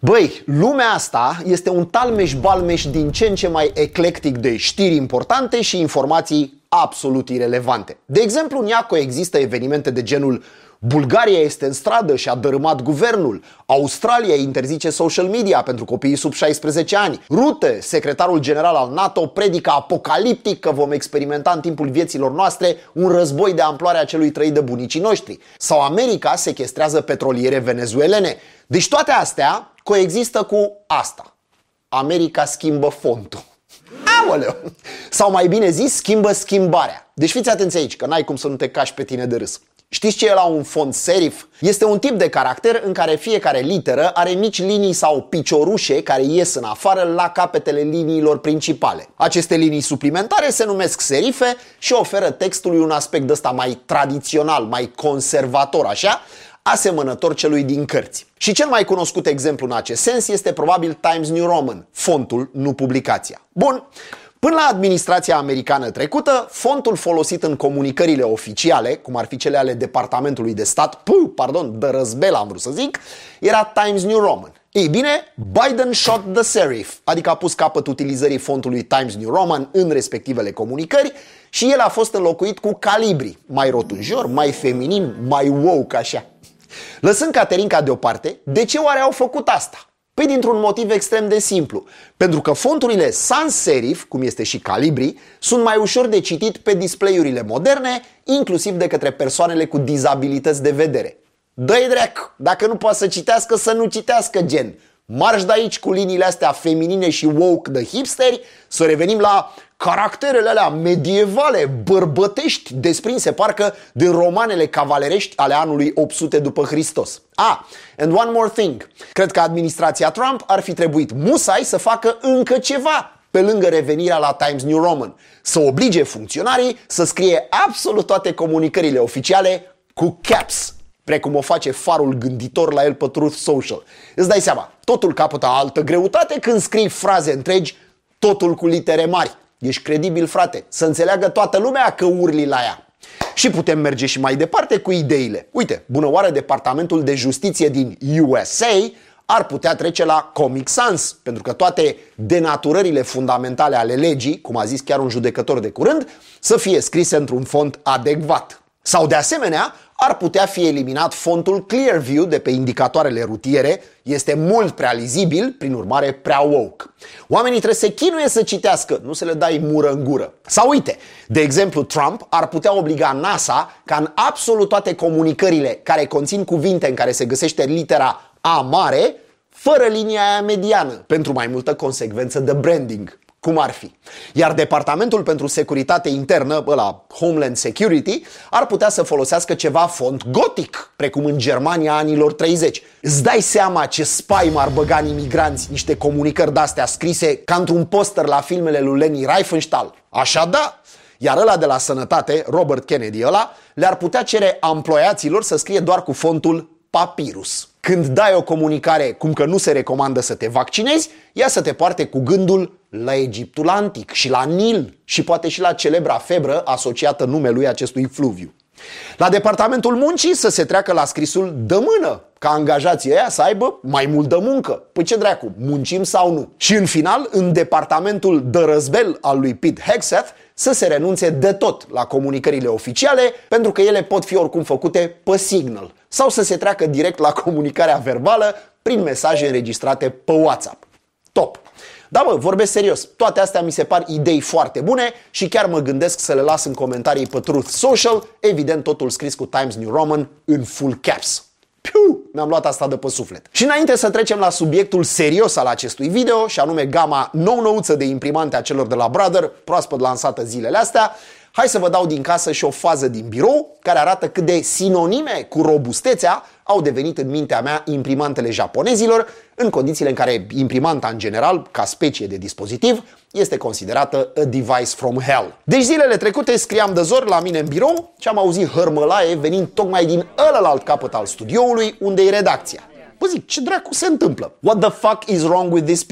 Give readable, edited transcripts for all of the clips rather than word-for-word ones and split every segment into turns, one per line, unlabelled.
Băi, lumea asta este un talmeș-balmeș din ce în ce mai eclectic de știri importante și informații absolut irelevante. De exemplu, în ea coexistă evenimente de genul Bulgaria este în stradă și a dărâmat guvernul, Australia interzice social media pentru copiii sub 16 ani, Rutte, secretarul general al NATO, predică apocaliptic că vom experimenta în timpul vieților noastre un război de amploarea celui trăit de bunicii noștri, sau America sechestrează petroliere venezuelene. Deci toate astea coexistă cu asta. America schimbă fontul. Aoleu! Sau mai bine zis, schimbă schimbarea. Deci fiți atenți aici, că n-ai cum să nu te cași pe tine de râs. Știți ce e la un font serif? Este un tip de caracter în care fiecare literă are mici linii sau piciorușe care ies în afară la capetele liniilor principale. Aceste linii suplimentare se numesc serife și oferă textului un aspect ăsta mai tradițional, mai conservator, așa, asemănător celui din cărți. Și cel mai cunoscut exemplu în acest sens este probabil Times New Roman, fontul, nu publicația. Bun. Până la administrația americană trecută, fontul folosit în comunicările oficiale, cum ar fi cele ale Departamentului de Stat, de răzbel am vrut să zic, era Times New Roman. Ei bine, Biden shot the serif, adică a pus capăt utilizării fontului Times New Roman în respectivele comunicări și el a fost înlocuit cu Calibri, mai rotunjor, mai feminin, mai woke așa. Lăsând Caterinca deoparte, de ce oare au făcut asta? Păi dintr-un motiv extrem de simplu. Pentru că fonturile sans serif, cum este și Calibri, sunt mai ușor de citit pe display-urile moderne, inclusiv de către persoanele cu dizabilități de vedere. Dă-i dreac, dacă nu poate să citească, să nu citească, gen. Marș de aici cu liniile astea feminine și woke de hipsteri, să revenim la caracterele alea medievale, bărbătești, desprinse parcă din romanele cavalerești ale anului 800 după Hristos. And one more thing. Cred că administrația Trump ar fi trebuit musai să facă încă ceva pe lângă revenirea la Times New Roman. Să oblige funcționarii să scrie absolut toate comunicările oficiale cu caps, precum o face farul gânditor la el pe Truth Social. Îți dai seama, totul capătă altă greutate când scrii fraze întregi, totul cu litere mari. Ești credibil, frate, să înțeleagă toată lumea că urli la ea. Și putem merge și mai departe cu ideile. Uite, bună oară, Departamentul de Justiție din USA ar putea trece la Comic Sans, pentru că toate denaturările fundamentale ale legii, cum a zis chiar un judecător de curând, să fie scrise într-un font adecvat. Sau de asemenea, ar putea fi eliminat fontul Clearview de pe indicatoarele rutiere, este mult prea lizibil, prin urmare prea woke. Oamenii trebuie să se chinuie să citească, nu să le dai mură în gură. Sau uite, de exemplu, Trump ar putea obliga NASA ca în absolut toate comunicările care conțin cuvinte în care se găsește litera A mare, fără linia aia mediană, pentru mai multă consecvență de branding. Cum ar fi. Iar Departamentul pentru Securitate Internă, ăla Homeland Security, ar putea să folosească ceva font gotic, precum în Germania anilor 30. Îți dai seama ce spaimă ar băga în imigranți niște comunicări de-astea scrise ca într-un poster la filmele lui Leni Riefenstahl? Așa da! Iar ăla de la Sănătate, Robert Kennedy ăla, le-ar putea cere amploiaților să scrie doar cu fontul Papyrus. Când dai o comunicare cum că nu se recomandă să te vaccinezi, ea să te poarte cu gândul la Egiptul antic și la Nil și poate și la celebra febră asociată numelui acestui fluviu. La Departamentul Muncii să se treacă la scrisul de mână, ca angajații ăia să aibă mai mult de muncă. Păi ce dracu, muncim sau nu? Și în final, în Departamentul de răzbel al lui Pete Hegseth, să se renunțe de tot la comunicările oficiale, pentru că ele pot fi oricum făcute pe Signal, sau să se treacă direct la comunicarea verbală prin mesaje înregistrate pe WhatsApp. Top! Da, bă, vorbesc serios. Toate astea mi se par idei foarte bune și chiar mă gândesc să le las în comentarii pe Truth Social, evident totul scris cu Times New Roman în full caps. Piu, mi-am luat asta de pe suflet. Și înainte să trecem la subiectul serios al acestui video, și anume gama nou-nouță de imprimante a celor de la Brother, proaspăt lansată zilele astea, hai să vă dau din casă și o fază din birou care arată cât de sinonime cu robustețea au devenit în mintea mea imprimantele japonezilor, în condițiile în care imprimanta în general, ca specie de dispozitiv, este considerată a device from hell. Deci zilele trecute scriam de zor la mine în birou și am auzit hărmălaie venind tocmai din ălălalt capăt al studioului unde e redacția. Bă, zic, ce dracu se întâmplă? What the fuck is wrong with these people?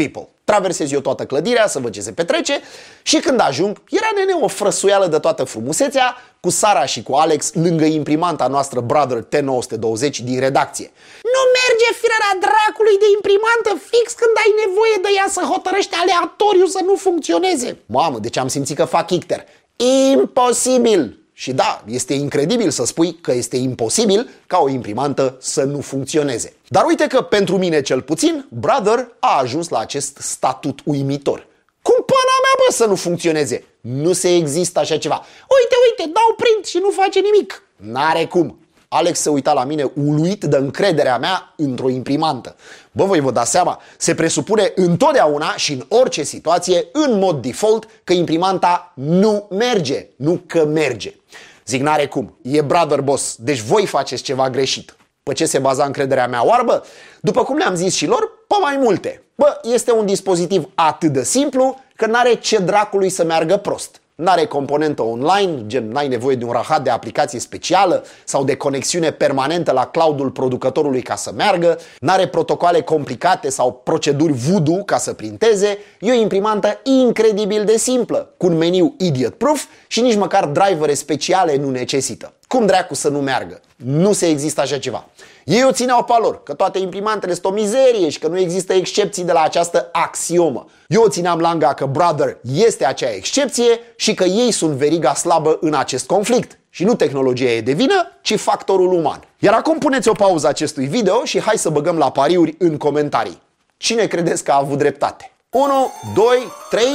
Traversez eu toată clădirea să văd ce se petrece și când ajung, era nene o frăsuială de toată frumusețea cu Sara și cu Alex lângă imprimanta noastră Brother T920 din redacție. Nu merge firara dracului de imprimantă fix când ai nevoie de ea să hotărăște aleatoriu să nu funcționeze. Mamă, deci am simțit că fac icter. Imposibil! Și da, este incredibil să spui că este imposibil ca o imprimantă să nu funcționeze. Dar uite că pentru mine cel puțin, Brother a ajuns la acest statut uimitor. Cum pana mea, bă, să nu funcționeze? Nu se există așa ceva. Uite, dau print și nu face nimic. N-are cum. Alex se uita la mine uluit de încrederea mea într-o imprimantă. Bă, voi vă dați seama, se presupune întotdeauna și în orice situație, în mod default, că imprimanta nu merge, nu că merge. Zic, n-are cum, e Brother boss, deci voi faceți ceva greșit. Pe ce se baza încrederea mea oarbă? După cum le-am zis și lor, pe mai multe. Bă, este un dispozitiv atât de simplu că n-are ce dracului să meargă prost. N-are componentă online, gen n-ai nevoie de un rahat de aplicație specială sau de conexiune permanentă la cloudul producătorului ca să meargă, n-are protocoale complicate sau proceduri voodoo ca să printeze, e o imprimantă incredibil de simplă, cu un meniu idiot-proof și nici măcar drivere speciale nu necesită. Cum dracu să nu meargă? Nu se există așa ceva. Ei o țineau pe lor, că toate imprimantele sunt o mizerie și că nu există excepții de la această axiomă. Eu o țineam langa că Brother este acea excepție și că ei sunt veriga slabă în acest conflict. Și nu tehnologia e de vină, ci factorul uman. Iar acum puneți o pauză acestui video și hai să băgăm la pariuri în comentarii. Cine credeți că a avut dreptate? 1, 2, 3,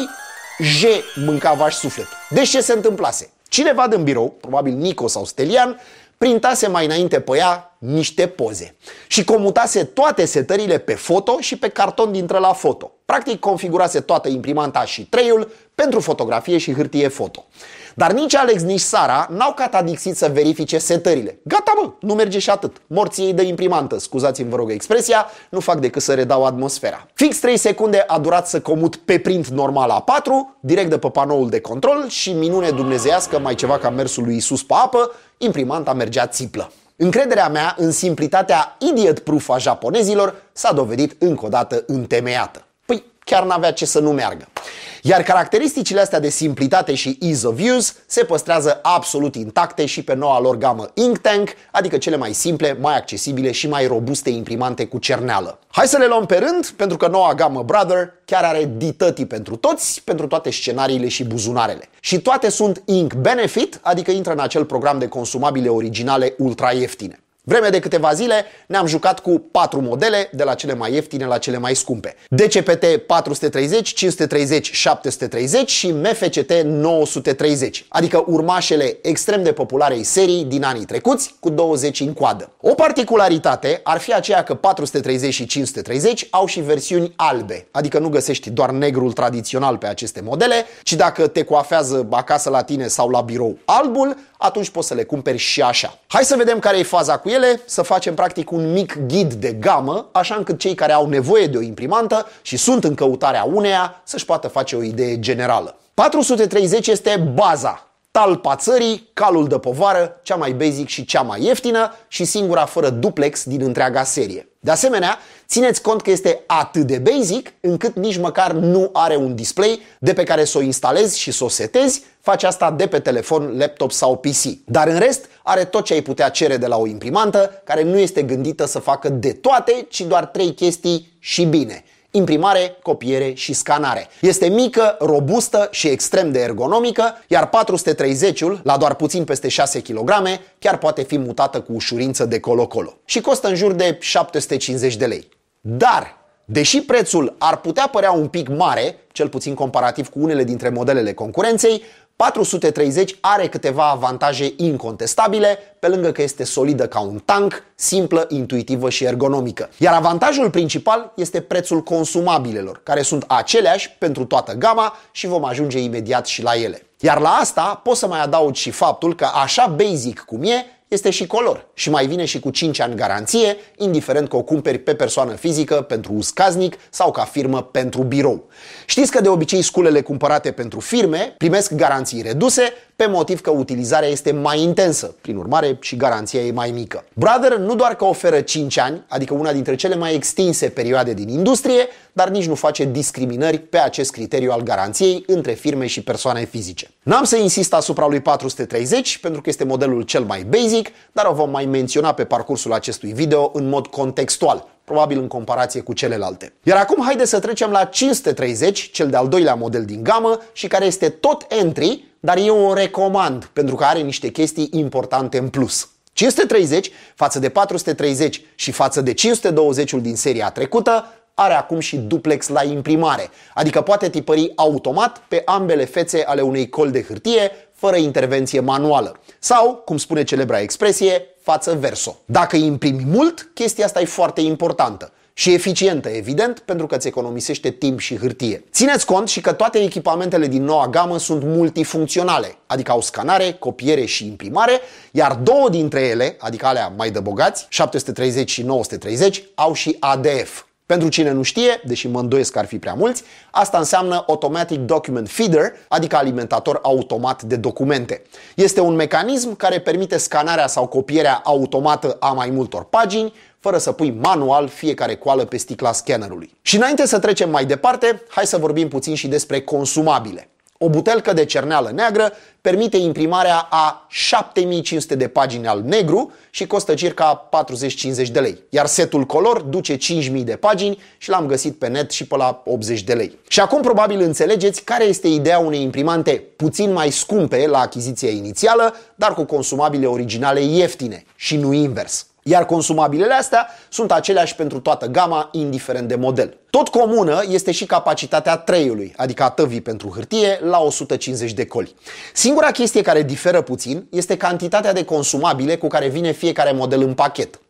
J mâncava-și sufletul. Deci ce se întâmplase? Cineva din birou, probabil Nico sau Stelian, printase mai înainte pe ea niște poze și comutase toate setările pe foto și pe carton dintre la foto. Practic configurase toată imprimanta și treiul pentru fotografie și hârtie foto. Dar nici Alex, nici Sara n-au catadixit să verifice setările. Gata, bă, nu merge și atât. Morții ei de imprimantă, scuzați-mi vă rog expresia, nu fac decât să redau atmosfera. Fix 3 secunde a durat să comut pe print normal A4, direct de pe panoul de control și minune dumnezeiască, mai ceva ca mersul lui Isus pe apă, imprimanta mergea țiplă. Încrederea mea în simplitatea idiot-proof a japonezilor s-a dovedit încă o dată întemeiată. Păi chiar n-avea ce să nu meargă. Iar caracteristicile astea de simplitate și ease of use se păstrează absolut intacte și pe noua lor gamă Inktank, adică cele mai simple, mai accesibile și mai robuste imprimante cu cerneală. Hai să le luăm pe rând, pentru că noua gamă Brother chiar are ditătii pentru toți, pentru toate scenariile și buzunarele. Și toate sunt Ink Benefit, adică intră în acel program de consumabile originale ultra ieftine. Vreme de câteva zile ne-am jucat cu 4 modele, de la cele mai ieftine la cele mai scumpe. DCPT 430, 530, 730 și MFCT 930, adică urmașele extrem de popularei serii din anii trecuți, cu 20 în coadă. O particularitate ar fi aceea că 430 și 530 au și versiuni albe, adică nu găsești doar negrul tradițional pe aceste modele, ci dacă te coafează acasă la tine sau la birou albul, atunci poți să le cumperi și așa. Hai să vedem care e faza cu ele, să facem practic un mic ghid de gamă, așa încât cei care au nevoie de o imprimantă și sunt în căutarea uneia să-și poată face o idee generală. 430 este baza, talpa țării, calul de povară, cea mai basic și cea mai ieftină și singura fără duplex din întreaga serie. De asemenea, țineți cont că este atât de basic încât nici măcar nu are un display de pe care să o instalezi și să o setezi, faci asta de pe telefon, laptop sau PC. Dar în rest are tot ce ai putea cere de la o imprimantă care nu este gândită să facă de toate, ci doar 3 chestii și bine. Imprimare, copiere și scanare. Este mică, robustă și extrem de ergonomică, iar 430-ul, la doar puțin peste 6 kg, chiar poate fi mutată cu ușurință de colo-colo. Și costă în jur de 750 de lei. Dar, deși prețul ar putea părea un pic mare, cel puțin comparativ cu unele dintre modelele concurenței, 430 are câteva avantaje incontestabile, pe lângă că este solidă ca un tank, simplă, intuitivă și ergonomică. Iar avantajul principal este prețul consumabilelor, care sunt aceleași pentru toată gama și vom ajunge imediat și la ele. Iar la asta pot să mai adaug și faptul că așa basic cum e, este și color și mai vine și cu 5 ani garanție, indiferent că o cumperi pe persoană fizică pentru uz casnic sau ca firmă pentru birou. Știți că de obicei sculele cumpărate pentru firme primesc garanții reduse pe motiv că utilizarea este mai intensă, prin urmare și garanția e mai mică. Brother nu doar că oferă 5 ani, adică una dintre cele mai extinse perioade din industrie, dar nici nu face discriminări pe acest criteriu al garanției între firme și persoane fizice. N-am să insist asupra lui 430 pentru că este modelul cel mai basic, dar o vom mai menționa pe parcursul acestui video în mod contextual, probabil în comparație cu celelalte. Iar acum haideți să trecem la 530, cel de-al doilea model din gamă și care este tot entry, dar eu o recomand pentru că are niște chestii importante în plus. 530 față de 430 și față de 520-ul din seria trecută are acum și duplex la imprimare, adică poate tipări automat pe ambele fețe ale unei coli de hârtie fără intervenție manuală. Sau, cum spune celebra expresie, față verso. Dacă imprimi mult, chestia asta e foarte importantă. Și eficientă, evident, pentru că îți economisește timp și hârtie. Țineți cont și că toate echipamentele din noua gamă sunt multifuncționale, adică au scanare, copiere și imprimare, iar două dintre ele, adică alea mai de bogați, 730 și 930, au și ADF. Pentru cine nu știe, deși mă îndoiesc că ar fi prea mulți, asta înseamnă Automatic Document Feeder, adică alimentator automat de documente. Este un mecanism care permite scanarea sau copierea automată a mai multor pagini, fără să pui manual fiecare coală pe sticla scannerului. Și înainte să trecem mai departe, hai să vorbim puțin și despre consumabile. O butelcă de cerneală neagră permite imprimarea a 7500 de pagini al negru și costă circa 40-50 de lei. Iar setul color duce 5000 de pagini și l-am găsit pe net și pe la 80 de lei. Și acum probabil înțelegeți care este ideea unei imprimante puțin mai scumpe la achiziția inițială, dar cu consumabile originale ieftine și nu invers. Iar consumabilele astea sunt aceleași pentru toată gama, indiferent de model. Tot comună este și capacitatea treiului, adică a tăvii pentru hârtie, la 150 de coli. Singura chestie care diferă puțin este cantitatea de consumabile cu care vine fiecare model în pachet.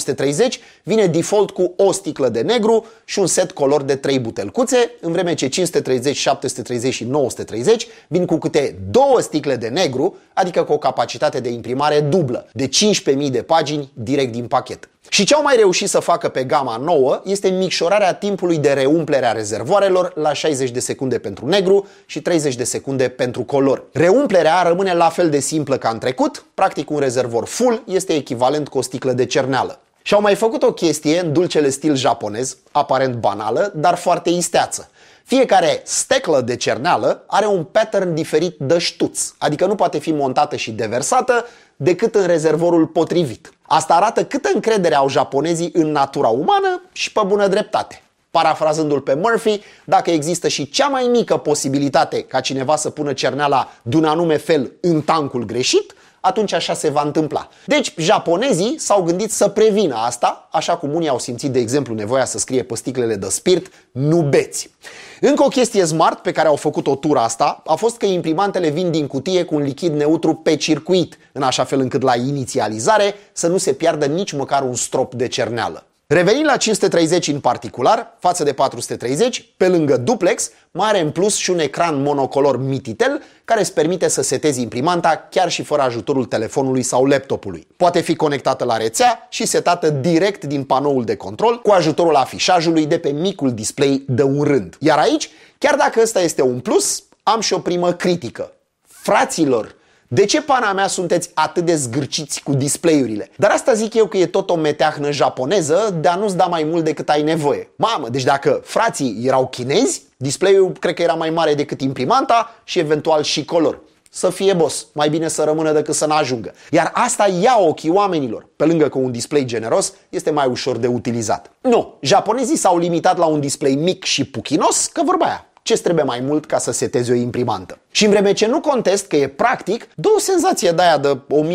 430 vine default cu o sticlă de negru și un set color de 3 butelcuțe, în vreme ce 530, 730 și 930 vin cu câte 2 sticle de negru, adică cu o capacitate de imprimare dublă, de 15.000 de pagini direct din pachet. Și ce au mai reușit să facă pe gama nouă este micșorarea timpului de reumplere a rezervoarelor la 60 de secunde pentru negru și 30 de secunde pentru color. Reumplerea rămâne la fel de simplă ca în trecut, practic un rezervor full este echivalent cu o sticlă de cerneală. Și au mai făcut o chestie în dulcele stil japonez, aparent banală, dar foarte isteață. Fiecare steclă de cerneală are un pattern diferit de ștuț, adică nu poate fi montată și deversată decât în rezervorul potrivit. Asta arată câtă încredere au japonezii în natura umană și pe bună dreptate. Parafrazându-l pe Murphy, dacă există și cea mai mică posibilitate ca cineva să pună cerneala de un anume fel în tancul greșit, atunci așa se va întâmpla. Deci, japonezii s-au gândit să prevină asta, așa cum unii au simțit, de exemplu, nevoia să scrie pe sticlele de spirit, nu beți. Încă o chestie smart pe care au făcut-o tura asta a fost că imprimantele vin din cutie cu un lichid neutru pe circuit, în așa fel încât la inițializare să nu se piardă nici măcar un strop de cerneală. Revenind la 530 în particular, față de 430, pe lângă duplex, mai are în plus și un ecran monocolor mititel care îți permite să setezi imprimanta chiar și fără ajutorul telefonului sau laptopului. Poate fi conectată la rețea și setată direct din panoul de control cu ajutorul afișajului de pe micul display de un rând. Iar aici, chiar dacă ăsta este un plus, am și o primă critică. Fraților, de ce pana mea sunteți atât de zgârciți cu display-urile? Dar asta zic eu că e tot o meteahnă japoneză de a nu-ți da mai mult decât ai nevoie. Mamă, deci dacă frații erau chinezi, display-ul cred că era mai mare decât imprimanta și eventual și color. Să fie boss, mai bine să rămână decât să n-ajungă. Iar asta ia ochii oamenilor, pe lângă că un display generos este mai ușor de utilizat. Nu, japonezii s-au limitat la un display mic și puchinos, că vorba aia. Ce-ți trebuie mai mult ca să setezi o imprimantă? Și în vreme ce nu contest că e practic, dă o senzație de aia de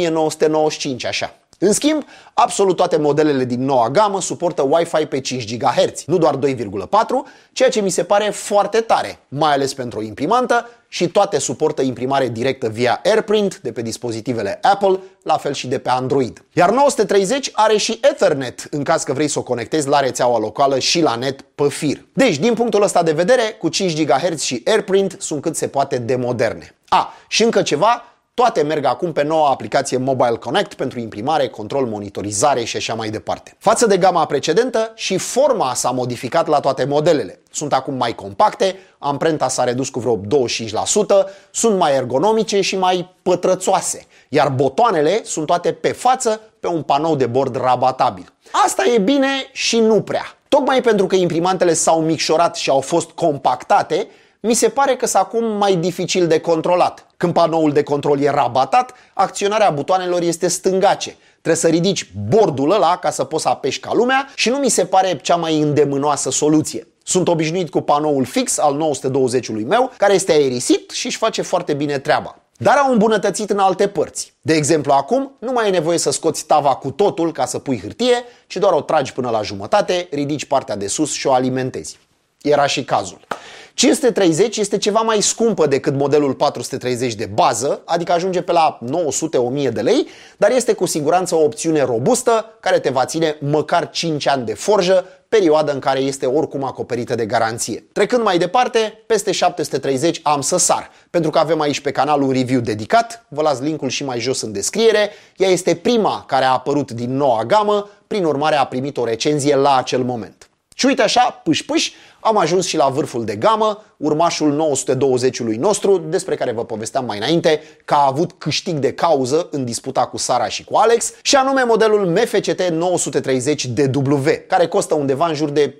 1995 așa. În schimb, absolut toate modelele din noua gamă suportă Wi-Fi pe 5 GHz, nu doar 2,4, ceea ce mi se pare foarte tare, mai ales pentru o imprimantă, și toate suportă imprimare directă via AirPrint de pe dispozitivele Apple, la fel și de pe Android. Iar 930 are și Ethernet, în caz că vrei să o conectezi la rețeaua locală și la net pe fir. Deci, din punctul ăsta de vedere, cu 5 GHz și AirPrint sunt cât se poate de moderne. Și încă ceva, Toate merg acum pe noua aplicație Mobile Connect pentru imprimare, control, monitorizare și așa mai departe. Față de gama precedentă, și forma s-a modificat la toate modelele. Sunt acum mai compacte, amprenta s-a redus cu vreo 25%, sunt mai ergonomice și mai pătrățoase, iar botoanele sunt toate pe față pe un panou de bord rabatabil. Asta e bine și nu prea. Tocmai pentru că imprimantele s-au micșorat și au fost compactate, mi se pare că sunt acum mai dificil de controlat. Când panoul de control e rabatat, acționarea butoanelor este stângace. Trebuie să ridici bordul ăla ca să poți să apeși ca lumea și nu mi se pare cea mai îndemânoasă soluție. Sunt obișnuit cu panoul fix al 920-ului meu, care este aerisit și își face foarte bine treaba. Dar au îmbunătățit în alte părți. De exemplu, acum nu mai e nevoie să scoți tava cu totul ca să pui hârtie, ci doar o tragi până la jumătate, ridici partea de sus și o alimentezi. Era și cazul. 530 este ceva mai scumpă decât modelul 430 de bază, adică ajunge pe la 900-1000 de lei, dar este cu siguranță o opțiune robustă care te va ține măcar 5 ani de forjă, perioadă în care este oricum acoperită de garanție. Trecând mai departe, peste 730 am să sar, pentru că avem aici pe canal un review dedicat, vă las linkul și mai jos în descriere. Ea este prima care a apărut din noua gamă, prin urmare a primit o recenzie la acel moment. Și uite așa, pâș, am ajuns și la vârful de gamă, urmașul 920-ului nostru, despre care vă povesteam mai înainte că a avut câștig de cauză în disputa cu Sara și cu Alex, și anume modelul MFCT 930 DW, care costă undeva în jur de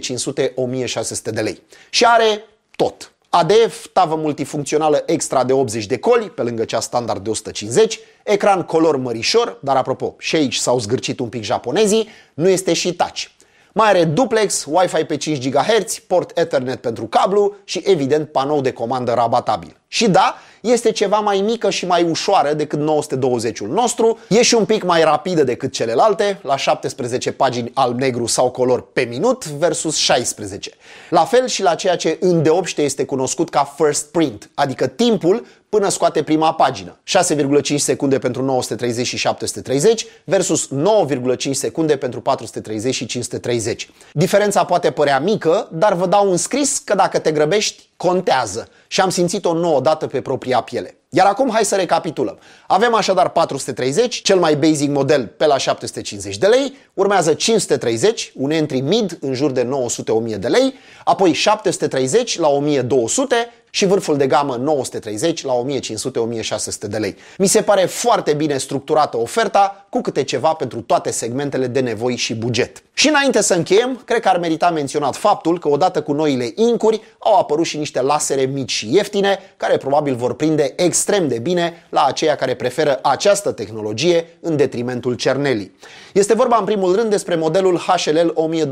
1500-1600 de lei. Și are tot. ADF, tavă multifuncțională extra de 80 de coli, pe lângă cea standard de 150, ecran color mărișor, dar apropo, și aici s-au zgârcit un pic japonezii, nu este și touch. Mai are duplex, Wi-Fi pe 5 GHz, port Ethernet pentru cablu și evident panou de comandă rabatabil. Și da, este ceva mai mică și mai ușoară decât 920-ul nostru, e și un pic mai rapidă decât celelalte, la 17 pagini alb-negru sau color pe minut versus 16. La fel și la ceea ce îndeopște este cunoscut ca first print, adică timpul până scoate prima pagină. 6,5 secunde pentru 930 și 730 versus 9,5 secunde pentru 430 și 530. Diferența poate părea mică, dar vă dau un scris că dacă te grăbești, contează. Și am simțit-o nouă dată pe propria piele. Iar acum hai să recapitulăm. Avem așadar 430, cel mai basic model pe la 750 de lei, urmează 530, un entry mid în jur de 900-1000 de lei, apoi 730 la 1200 și vârful de gamă 930 la 1500-1600 de lei. Mi se pare foarte bine structurată oferta, cu câte ceva pentru toate segmentele de nevoi și buget. Și înainte să încheiem, cred că ar merita menționat faptul că odată cu noile incuri au apărut și niște lasere mici și ieftine, care probabil vor prinde extrem de bine la aceia care preferă această tehnologie în detrimentul cernelii. Este vorba în primul rând despre modelul HLL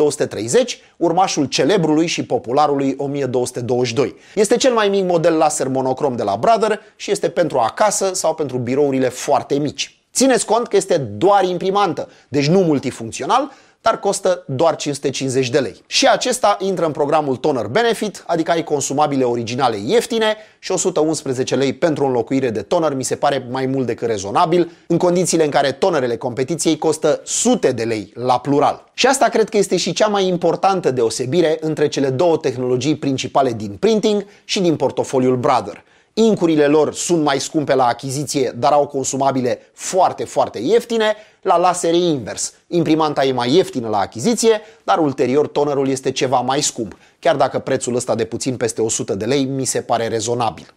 1230, urmașul celebrului și popularului 1222. Este cel mai mic model laser monocrom de la Brother și este pentru acasă sau pentru birourile foarte mici. Țineți cont că este doar imprimantă, deci nu multifuncțional, dar costă doar 550 de lei. Și acesta intră în programul Toner Benefit, adică ai consumabile originale ieftine și 111 lei pentru o înlocuire de toner mi se pare mai mult decât rezonabil, în condițiile în care tonerele competiției costă sute de lei la plural. Și asta cred că este și cea mai importantă deosebire între cele două tehnologii principale din printing și din portofoliul Brother. Incurile lor sunt mai scumpe la achiziție, dar au consumabile foarte, foarte ieftine. La laser e invers. Imprimanta e mai ieftină la achiziție, dar ulterior tonerul este ceva mai scump. Chiar dacă prețul ăsta de puțin peste 100 de lei mi se pare rezonabil.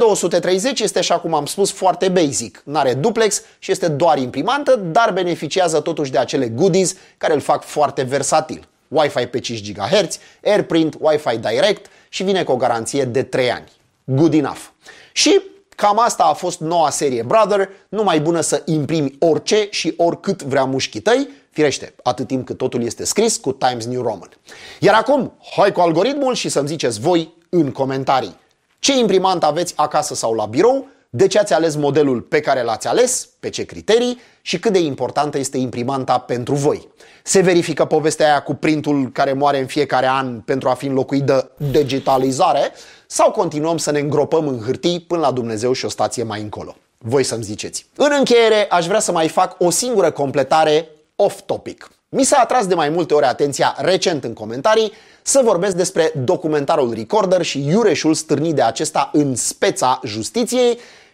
1230 este, așa cum am spus, foarte basic. N-are duplex și este doar imprimantă, dar beneficiază totuși de acele goodies care îl fac foarte versatil. Wi-Fi pe 5 GHz, AirPrint, Wi-Fi Direct și vine cu o garanție de 3 ani. Good enough. Și cam asta a fost noua serie Brother, numai bună să imprimi orice și oricât vrea mușchii tăi, firește, atât timp cât totul este scris cu Times New Roman. Iar acum, hai cu algoritmul și să-mi ziceți voi în comentarii ce imprimant aveți acasă sau la birou, de ce ați ales modelul pe care l-ați ales, pe ce criterii și cât de importantă este imprimanta pentru voi. Se verifică povestea aia cu printul care moare în fiecare an pentru a fi înlocuit de digitalizare sau continuăm să ne îngropăm în hârtii până la Dumnezeu și o stație mai încolo? Voi să-mi ziceți. În încheiere, aș vrea să mai fac o singură completare off-topic. Mi s-a atras de mai multe ori atenția recent în comentarii să vorbesc despre documentarul Recorder și iureșul stârnit de acesta în speța justiției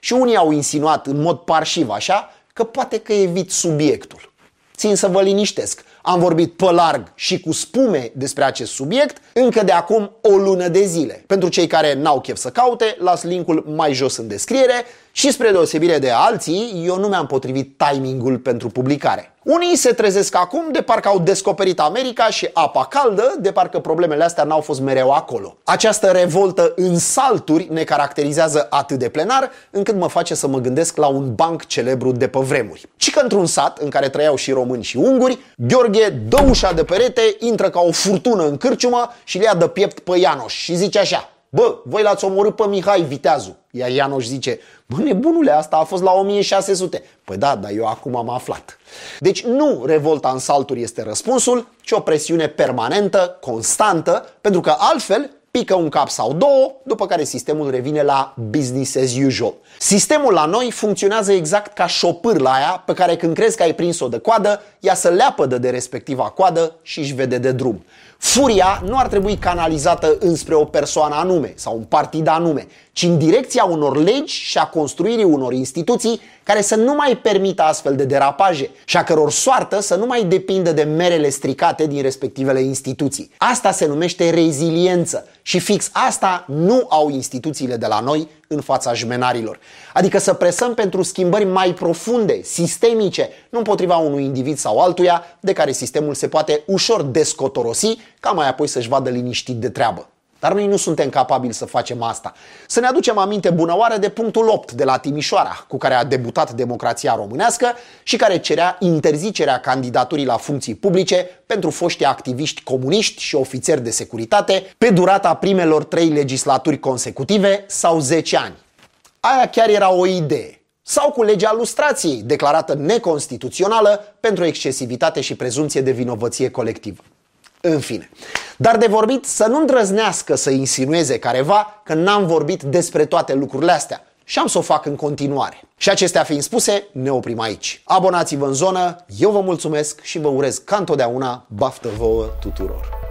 Și unii au insinuat în mod parșiv așa că poate că evit subiectul. Țin să vă liniștesc. Am vorbit pe larg și cu spume despre acest subiect încă de acum o lună de zile. Pentru cei care n-au chef să caute, las linkul mai jos în descriere și spre deosebire de alții, eu nu mi-am potrivit timingul pentru publicare. Unii se trezesc acum de parcă au descoperit America și apa caldă, de parcă problemele astea n-au fost mereu acolo. Această revoltă în salturi ne caracterizează atât de plenar, încât mă face să mă gândesc la un banc celebru de pe vremuri. Și că într-un sat în care trăiau și români și unguri, Gheorghe dă ușa de perete, intră ca o furtună în cârciumă și le ia de piept pe Ianoș și zice așa: bă, voi l-ați omorât pe Mihai Viteazu. Iar Ianoș zice: bă, nebunule, asta a fost la 1600. Păi da, dar eu acum am aflat. Deci nu revolta în salturi este răspunsul, ci o presiune permanentă, constantă, pentru că altfel pică un cap sau două, după care sistemul revine la business as usual. Sistemul la noi funcționează exact ca șopârla aia pe care când crezi că ai prins-o de coadă, ea se leapădă de respectiva coadă și își vede de drum. Furia nu ar trebui canalizată înspre o persoană anume sau un partid anume, ci în direcția unor legi și a construirii unor instituții care să nu mai permită astfel de derapaje și a căror soartă să nu mai depindă de merele stricate din respectivele instituții. Asta se numește reziliență și fix asta nu au instituțiile de la noi în fața jmenarilor. Adică să presăm pentru schimbări mai profunde, sistemice, nu împotriva unui individ sau altuia, de care sistemul se poate ușor descotorosi, ca mai apoi să-și vadă liniștit de treabă. Dar noi nu suntem capabili să facem asta. Să ne aducem aminte bunăoară de punctul 8 de la Timișoara, cu care a debutat democrația românească și care cerea interzicerea candidaturii la funcții publice pentru foștii activiști comuniști și ofițeri de securitate pe durata primelor 3 legislaturi consecutive sau 10 ani. Aia chiar era o idee. Sau cu legea lustrației, declarată neconstituțională pentru excesivitate și prezumție de vinovăție colectivă. În fine. Dar de vorbit să nu îndrăznească să insinueze careva că n-am vorbit despre toate lucrurile astea. Și am să o fac în continuare. Și acestea fiind spuse, ne oprim aici. Abonați-vă în zonă, eu vă mulțumesc și vă urez ca întotdeauna baftă vouă tuturor.